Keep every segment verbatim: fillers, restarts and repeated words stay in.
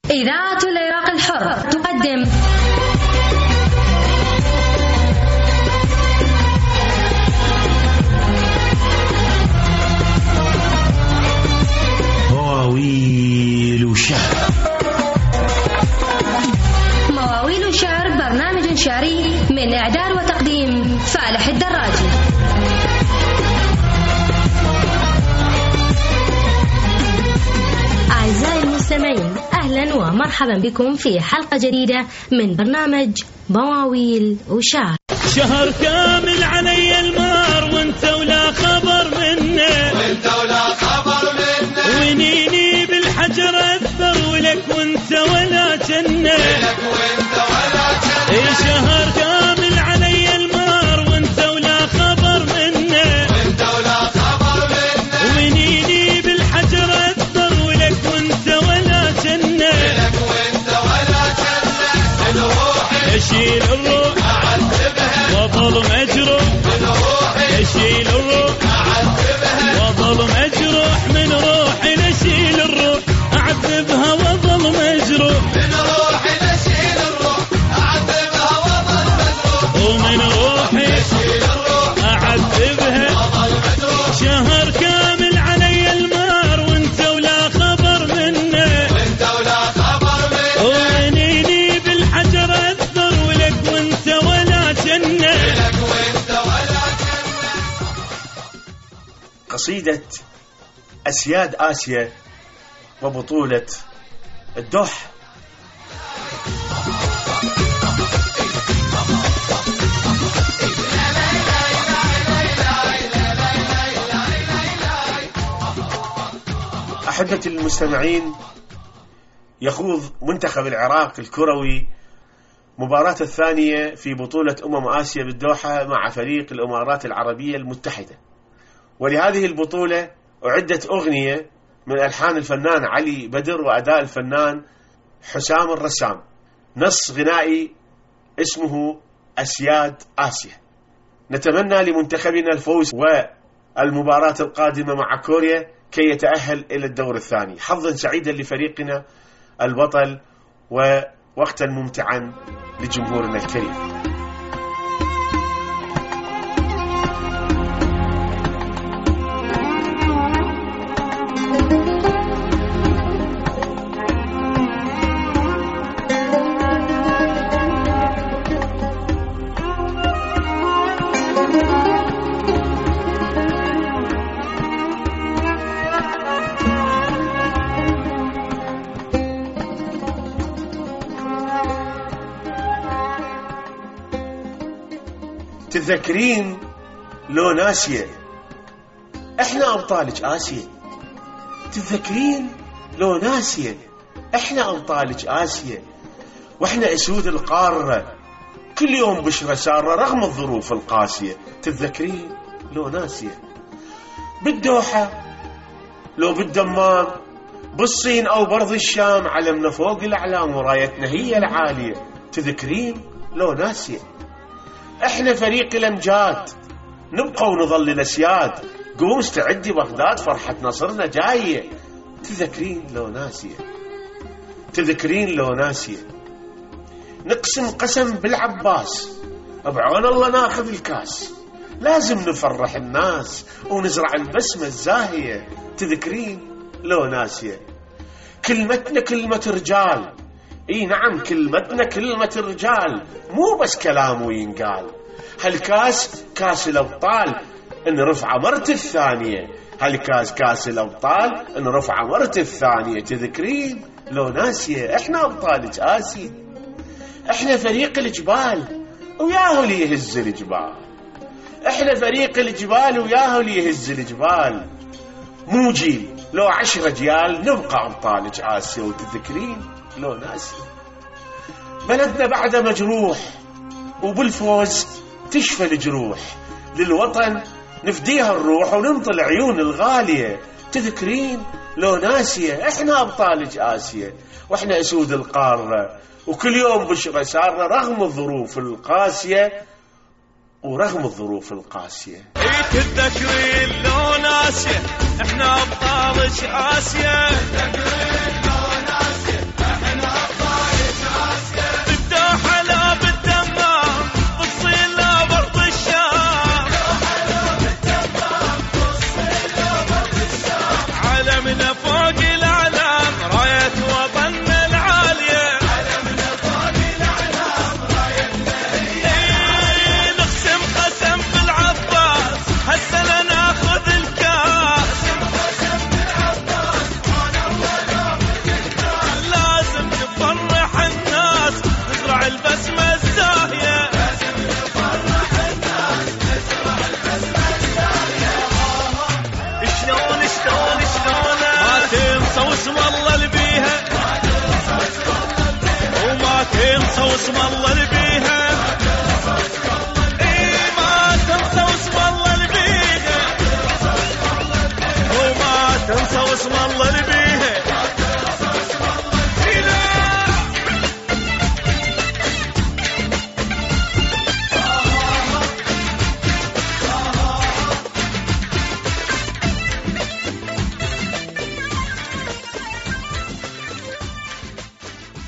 إذاعة العراق الحر تقدم مواويل وشعر. مواويل وشعر برنامج شعري من إعداد وتقديم فالح الدراجي. أعزائي المستمعين، أهلا ومرحبا بكم في حلقة جديدة من برنامج مواويل وشعر. شهر كامل علي المار وانت ولا خبر منه، وانت ولا خبر منه، ونيني بالحجر أثر ولك وانت ولا جنة، لك وانت ولا جنة. اي شهر كامل علي المار وانت ولا خبر منه، وانت ولا خبر منه، ونيني بالحجر أثر ولك وانت ولا جنة، لك وانت ولا جنة. من روحي اشيل الروح اعذبها، وظل مجروح، من روحي اشيل الروح اعذبها، وظل مجروح، من روحي نشيل الروح اعذبها وظل مجروح، من روحي نشيل الروح اعذبها وظل مجروح، ومن روحي نشيل الروح اعذبها وظل مجروح. شهر كامل علي المار وانت ولا خبر منه، وانت ولا خبر منه، وعنيني بالحجر اثر ولك وانت ولا جنة. لك وانت ولا جنة. قصيدة أسياد آسيا وبطولة الدوحة. أحبتي المستمعين، يخوض منتخب العراق الكروي مباراة الثانية في بطولة أمم آسيا بالدوحة مع فريق الإمارات العربية المتحدة. ولهذه البطولة أعدت أغنية من ألحان الفنان علي بدر وأداء الفنان حسام الرسام، نص غنائي اسمه أسياد آسيا. نتمنى لمنتخبنا الفوز والمباراة القادمة مع كوريا كي يتأهل إلى الدور الثاني. حظا سعيدا لفريقنا البطل ووقتا ممتعا لجمهورنا الكريم. تذكرين لو ناسية احنا ابطالك آسيا، تذكرين لو ناسية احنا ابطالك آسيا، واحنا اسود القارة كل يوم بشرة سارة رغم الظروف القاسية. تذكرين لو ناسية بالدوحة لو بالدمام بالصين او برض الشام، علمنا فوق الاعلام ورايتنا هي العالية. تذكرين لو ناسية احنا فريق الامجاد نبقى ونظل الاسياد، قوم استعدي بغداد فرحة نصرنا جاية. تذكرين لو ناسية، تذكرين لو ناسية نقسم قسم بالعباس بعون الله ناخذ الكاس، لازم نفرح الناس ونزرع البسمة الزاهية. تذكرين لو ناسية كلمتنا كلمة رجال، اي نعم كلمتنا كلمة رجال، مو بس كلام وينقال. هالكاس كاس الابطال ان رفع مرت الثانية، هالكاس كاس الابطال ان رفع مرت الثانية. تذكرين لو ناسية احنا ابطالك آسيا، احنا فريق الجبال وياهو اللي يهز الجبال، احنا فريق الجبال وياهو اللي يهز الجبال، مو جيل لو عشرة جيال نبقى ابطالك آسيا. وتذكرين لو ناسية بلدنا بعد مجروح وبالفوز تشفى الجروح، للوطن نفديها الروح وننطي العيون الغالية. تذكرين لو ناسية احنا ابطالك آسيا، واحنا اسود القارة وكل يوم بشرة سارة رغم الظروف القاسية ورغم الظروف القاسية. تذكرين لو ناسية احنا ابطالك آسيا، تذكرين لو ناسية احنا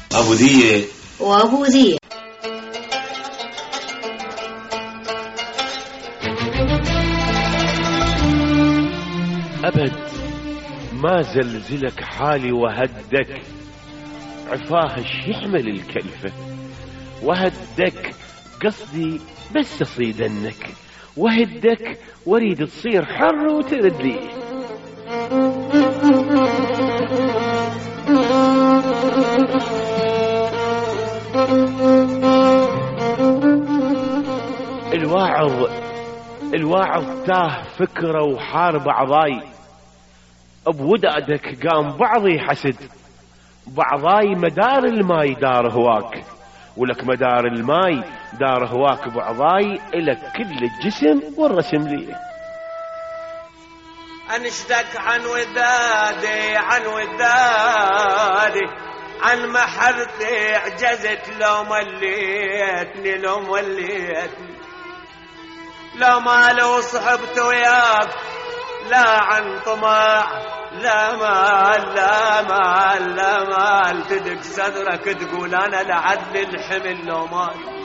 أبو ذية وأبو ذية. أبد ما زلزلك حالي وهدك، عفاهش يحمل الكلفة وهدك، قصدي بس أصيدنك وهدك واريد تصير حر وترد لي. الواعظ الواعظ تاه فكرة وحار بعضاي، بودادك قام بعضي حسد، بعضاي مدار الماي دار هواك، ولك مدار الماي دار هواك بعضاي، إلك كل الجسم والرسم لي. أنشدك عن ودادي عن ودادي عن محبتي عجزت لو مليتني لو مليتني لو ما لو صحبت وياك لا عن طمع لا مال لا مال لا مال تدق صدرك تقول أنا لعدل الحمل لو مال.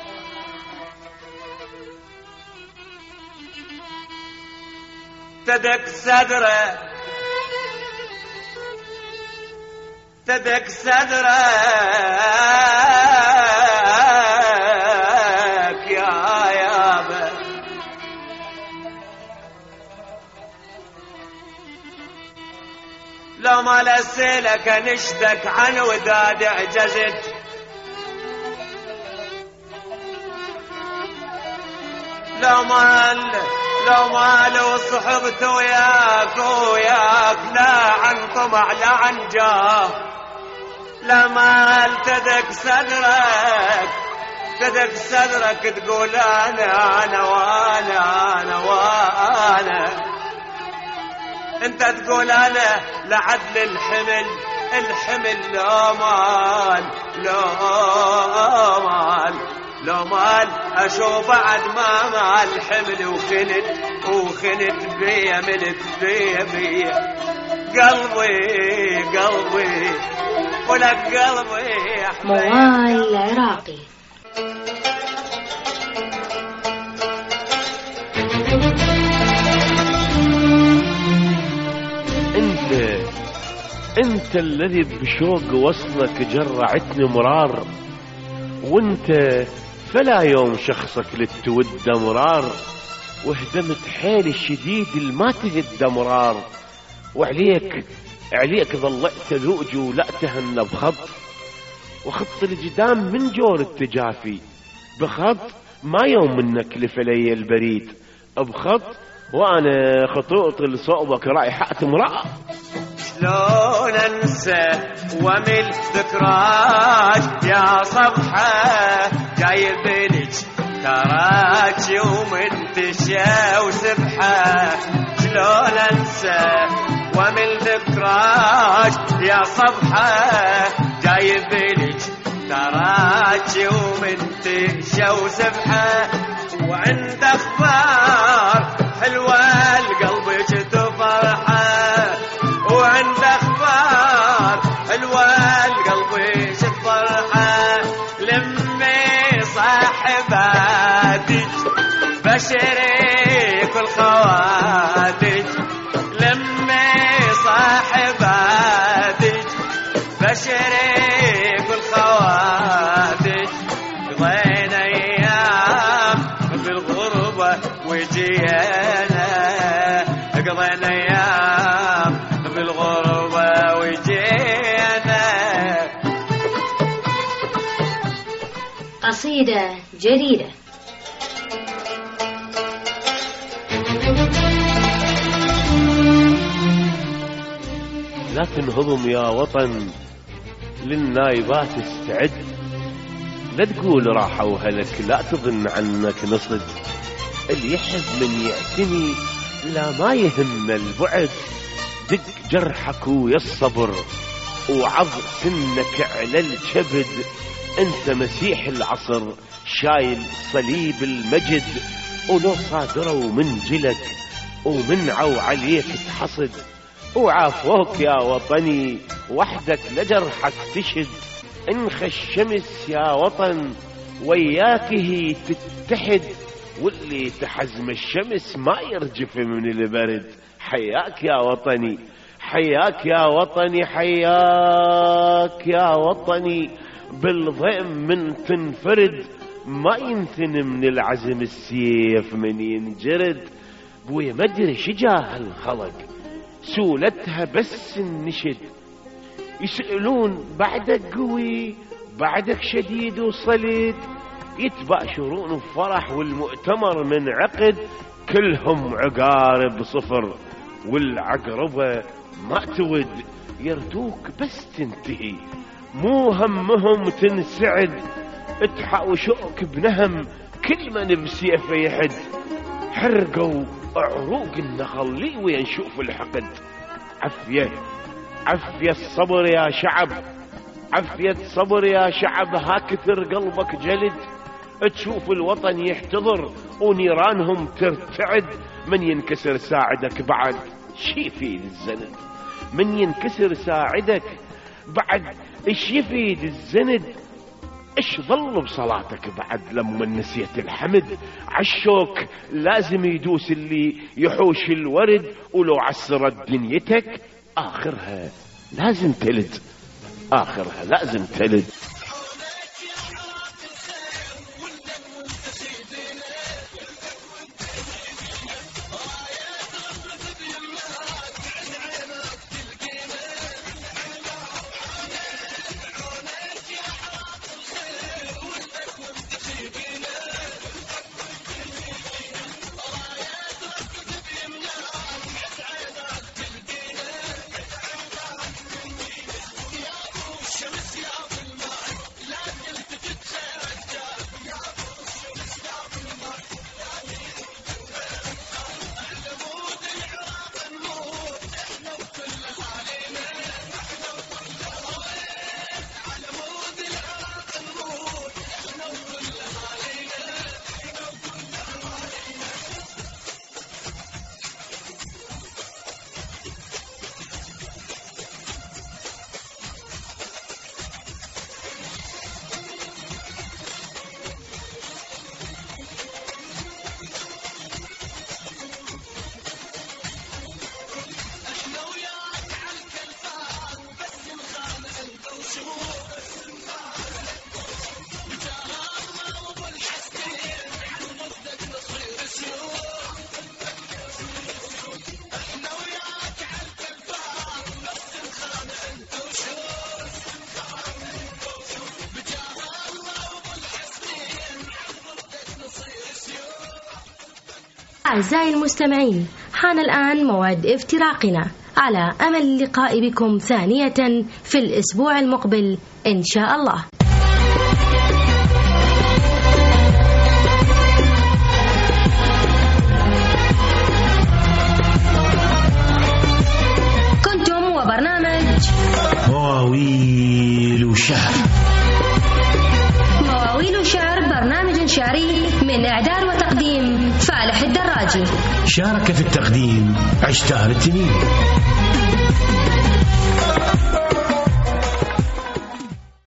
تدق صدرك تدق صدرك يا يابا لو ما لسلك نشدك عن وداد عجزت لو ما لو ما لو صحبت وياك وياك لا عن طمع لا عن جاه لا مال تدق صدرك تدق صدرك تقول انا انا وانا انا وانا انت تقول انا لعدل الحمل الحمل لو مال لو مال لو مال اشوف بعد ما مال حمل وخنت وخنت بيا ملت بيا بيا قلبي قلبي ولك قلبي موال العراقي. انت انت الذي بشوق وصلك جرعتني مرار، وانت فلا يوم شخصك للتود مرار، وهدمت حيل الشديد الما تهد مرار، وعليك عليك ظلت ذوج ولا تهنى بخط، وخط الجدام من جور التجافي بخط ما يوم منك لفلي البريد بخط، وانا خطوط لصوبك رايحة امرأة. شلون انسى ومل ذكراك يا صبحة جايب لك تراك يوم انتشى وسبحة، شلون انسى ومل ذكراك يا صبحة جايب لك تراك يوم انتشى وسبحة، وعند اخبار حلوة لقلبك تفرحه، وعند اخبار حلوه لقلبي شفرحه، لمي صاحباتك بشريك الخواتك، لمي صاحباتك بشريك الخواتك، قضينا ايام بالغربه وجينا قضينا ايام بالغربة وجينا. قصيدة جديدة. لا تنهضم يا وطن للنايبات استعد، لا تقول راحة وهلك لا تظن عنك نصد، اللي يحب من يعتني لا ما يهم البعد، دق جرحك ويا الصبر وعض سنك على الكبد، انت مسيح العصر شايل صليب المجد، ولو صادروا من جلك ومنعوا عليك تحصد، وعافوك يا وطني وحدك لجرحك تشد، انخى الشمس يا وطن وياكه تتحد، واللي تحزم الشمس ما يرجف من البرد. حياك يا وطني، حياك يا وطني، حياك يا وطني. بالضيم من تنفرد ما ينثن من العزم السيف من ينجرد. بويا ما ادري شجاه الخلق سولتها بس النشد، يسألون بعدك قوي بعدك شديد وصليد، يتباشرون بفرح والمؤتمر من عقد، كلهم عقارب صفر والعقربة ما تود، يردوك بس تنتهي مو همهم تنسعد، اتحاوشوك بنهم كل من بسيفه يحد، حرقوا عروق النخل لي وين نشوف الحقد. عفية عفية الصبر يا شعب، عفية صبر يا شعب، ها كثر قلبك جلد، تشوف الوطن يحتضر ونيرانهم ترتعد، من ينكسر ساعدك بعد شي يفيد الزند، من ينكسر ساعدك بعد ايش يفيد الزند، ايش ظل بصلاتك بعد لما نسيت الحمد، عالشوك لازم يدوس اللي يحوش الورد، ولو عسرت دنيتك آخرها لازم تلد، آخرها لازم تلد. أعزائي المستمعين، حان الآن موعد افتراقنا، على أمل اللقاء بكم ثانية في الأسبوع المقبل إن شاء الله. كنتم وبرنامج مواويل شعر. مواويل شعر برنامج شعري من إعداد وتقديم فالح الدراجي. شارك في التقديم عشتار التنين.